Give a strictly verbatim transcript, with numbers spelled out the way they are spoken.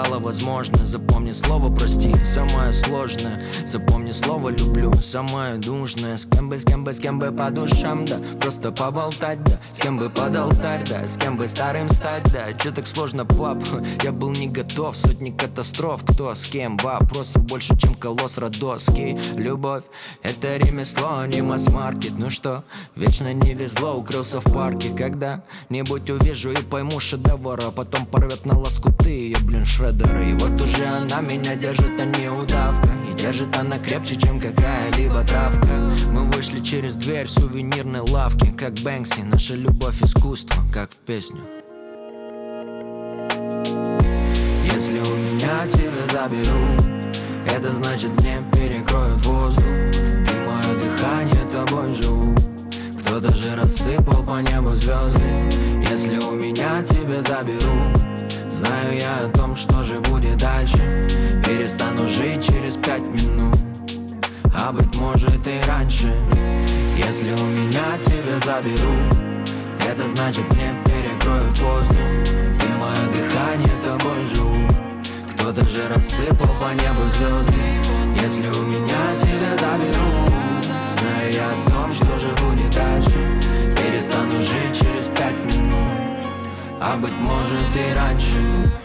стало возможно. Запомни слово прости, самое сложное. Запомни слово люблю, самое нужное. С кем бы, с кем бы, с кем бы по душам, да. Просто поболтать, да. С кем бы под алтарь, да. С кем бы старым стать, да. Чё так сложно, пап? Я был не готов, сотни катастроф. Кто с кем? Вопросов больше, чем колосс Родосский. Любовь — это ремесло, не масс-маркет. Ну что, вечно не везло, укрылся в парке. Когда-нибудь увижу и пойму шедевр, а потом порвет на лоскуты ее, блин, шредеры. И вот уже она меня держит, а не удавка. И держит она крепче, чем какая-либо травка. Мы вышли через дверь в сувенирной лавки, как Бэнкси, наша любовь искусство, как в песню. Если у меня тебя заберут, это значит мне перекроют воздух. Ты мое дыхание, тобой живу. Кто-то же рассыпал по небу звезды. Если у меня тебя заберут, знаю я о том, что же будет дальше. Перестану жить через пять минут, а быть может и раньше. Если у меня тебя заберут, это значит мне перекроют воздух. Ты мое дыхание, тобой живу. Кто-то же рассыпал по небу звезды. Если у меня тебя заберут, знаю я о том, что же будет дальше. Перестану жить через пять минут, а быть может и раньше.